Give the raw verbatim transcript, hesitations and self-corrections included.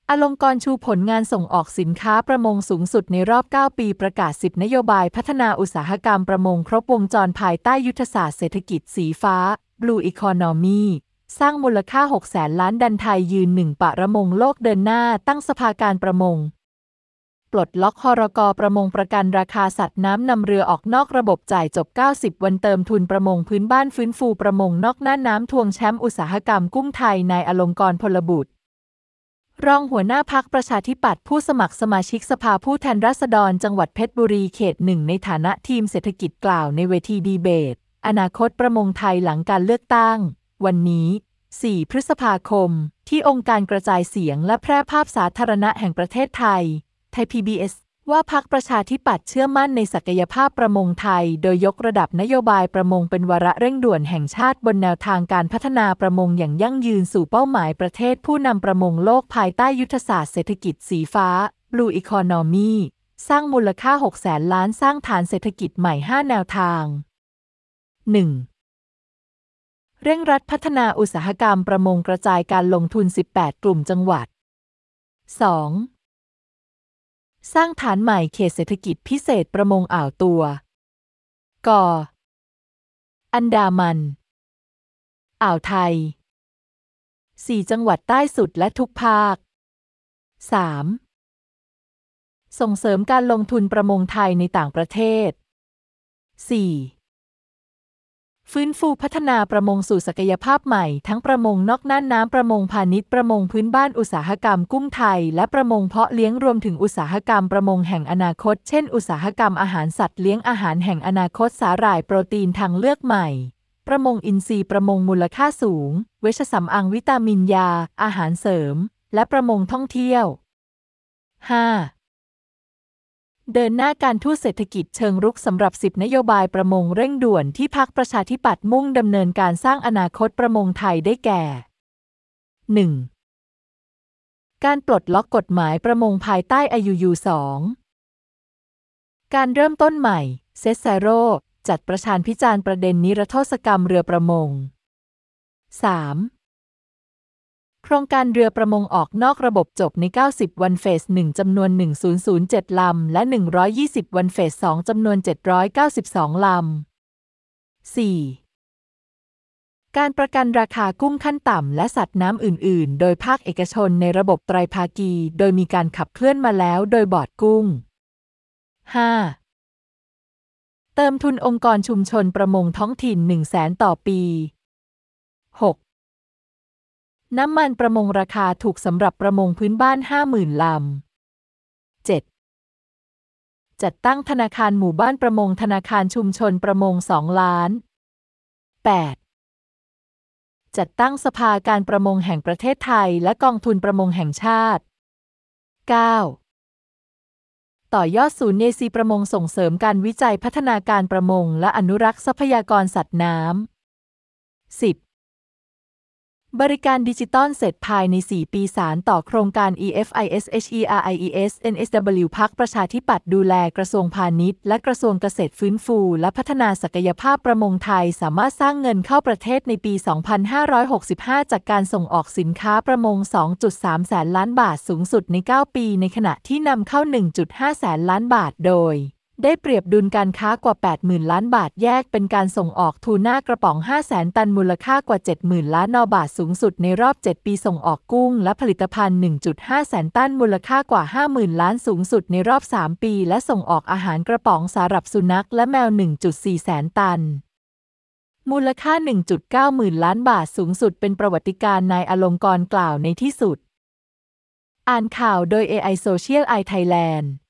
อลงกรณ์ชูผลงานส่งออกสินค้าประมงสูงสุดในรอบเก้าปีประกาศสิบนโยบายพัฒนาอุตสาหกรรมประมงครบวงจรภายใต้ยุทธศาสตร์เศรษฐกิจสีฟ้า Blue Economy สร้างมูลค่าหกแสนล้านดันไทยยืนหนึ่งประมงโลกเดินหน้าตั้งสภาการประมงปลดล็อกครก.ประมงประกันราคาสัตว์น้ำนำเรือออกนอกระบบจ่ายจบเก้าสิบวันเติมทุนประมงพื้นบ้านฟื้นฟูประมงนอกน่านน้ำทวงแชมป์อุตสาหกรรมกุ้งไทยนายอลงกรณ์พลบุตรรองหัวหน้าพรรคประชาธิปัตย์ผู้สมัครสมาชิกสภาผู้แทนราษฎรจังหวัดเพชรบุรีเขตหนึ่งในฐานะทีมเศรษฐกิจกล่าวในเวทีดีเบตอนาคตประมงไทยหลังการเลือกตั้งวันนี้สี่พฤษภาคมที่องค์การกระจายเสียงและแพร่ภาพสาธารณะแห่งประเทศไทยไทย พี บี เอส ว่าพรรคประชาธิปัตย์เชื่อมั่นในศักยภาพประมงไทยโดยยกระดับนโยบายประมงเป็นวาระเร่งด่วนแห่งชาติบนแนวทางการพัฒนาประมงอย่างยั่งยืนสู่เป้าหมายประเทศผู้นำประมงโลกภายใต้ยุทธศาสตร์เศรษฐกิจสีฟ้า Blue Economy สร้างมูลค่าหกแสนล้านสร้างฐานเศรษฐกิจใหม่ห้าแนวทาง หนึ่ง เร่งรัดพัฒนาอุตสาหกรรมประมงกระจายการลงทุนสิบแปดกลุ่มจังหวัด สองสร้างฐานใหม่เขตเศรษฐกิจพิเศษประมงอ่าวตัวกอันดามันอ่าวไทยสี่จังหวัดใต้สุดและทุกภาค สาม ส่งเสริมการลงทุนประมงไทยในต่างประเทศ สี่ ฟื้นฟูพัฒนาประมงสู่ศักยภาพใหม่ทั้งประมงนอกน่านน้ำประมงพาณิชย์ประมงพื้นบ้านอุตสาหกรรมกุ้งไทยและประมงเพาะเลี้ยงรวมถึงอุตสาหกรรมประมงแห่งอนาคตเช่นอุตสาหกรรมอาหารสัตว์เลี้ยงอาหารแห่งอนาคตสาหร่ายโปรตีนทางเลือกใหม่ประมงอินทรีย์ประมงมูลค่าสูงเวชสำอางวิตามินยาอาหารเสริมและประมงท่องเที่ยว ห้าเดินหน้าการทูตเศรษฐกิจเชิงรุกสำหรับสิบนโยบายประมงเร่งด่วนที่พรรคประชาธิปัตย์มุ่งดำเนินการสร้างอนาคตประมงไทยได้แก่ หนึ่ง การปลดล็อกกฎหมายประมงภายใต้ ไอ ยู ยู สอง การเริ่มต้นใหม่เซตไซโร่จัดประชานพิจารณ์ประเด็นนิรโทษกรรมเรือประมง สาม โครงการเรือประมงออกนอกระบบจบในเก้าสิบวันเฟสหนึ่งจำนวนหนึ่งพันเจ็ดลำและหนึ่งร้อยยี่สิบวันเฟสสองจำนวนเจ็ดร้อยเก้าสิบสองลำ สี่ การประกันราคากุ้งขั้นต่ำและสัตว์น้ำอื่นๆโดยภาคเอกชนในระบบไตรภาคีโดยมีการขับเคลื่อนมาแล้วโดยบอร์ดกุ้ง ห้า เติมทุนองค์กรชุมชนประมงท้องถิ่น หนึ่งแสนต่อปี หกน้ำมันประมงราคาถูกสำหรับประมงพื้นบ้าน ห้าหมื่น ลำ เจ็ด จัดตั้งธนาคารหมู่บ้านประมงธนาคารชุมชนประมง สอง ล้าน แปด จัดตั้งสภาการประมงแห่งประเทศไทยและกองทุนประมงแห่งชาติ เก้า ต่อยอดศูนย์เนซีประมงส่งเสริมการวิจัยพัฒนาการประมงและอนุรักษ์ทรัพยากรสัตว์น้ำ สิบ บริการดิจิตอลเสร็จภายในสี่ปีสานต่อโครงการ อี เอฟ ไอ เอส เอช อี อาร์ ไอ อี เอส เอ็น เอส ดับเบิลยู พรรคประชาธิปัตย์ดูแลกระทรวงพาณิชย์และกระทรวงเกษตรฟื้นฟูและพัฒนาศักยภาพประมงไทยสามารถสร้างเงินเข้าประเทศในปี สองพันห้าร้อยหกสิบห้า จากการส่งออกสินค้าประมง สองจุดสาม แสนล้านบาทสูงสุดในเก้าปีในขณะที่นำเข้า หนึ่งจุดห้า แสนล้านบาทโดยได้เปรียบดุลการค้ากว่า แปดหมื่น ล้านบาทแยกเป็นการส่งออกทูน่ากระป๋อง ห้าแสน ตันมูลค่ากว่า เจ็ดหมื่น ล้านนบาทสูงสุดในรอบ เจ็ด ปีส่งออกกุ้งและผลิตภัณฑ์ หนึ่งจุดห้า แสนตันมูลค่ากว่า ห้าหมื่น ล้านสูงสุดในรอบ สาม ปีและส่งออกอาหารกระป๋องสำหรับสุนัขและแมว หนึ่งจุดสี่ แสนตันมูลค่า หนึ่งจุดเก้า หมื่นล้านบาทสูงสุดเป็นประวัติการณ์นายอลงกรณ์กล่าวในที่สุดอ่านข่าวโดย เอ ไอ Social Eye Thailand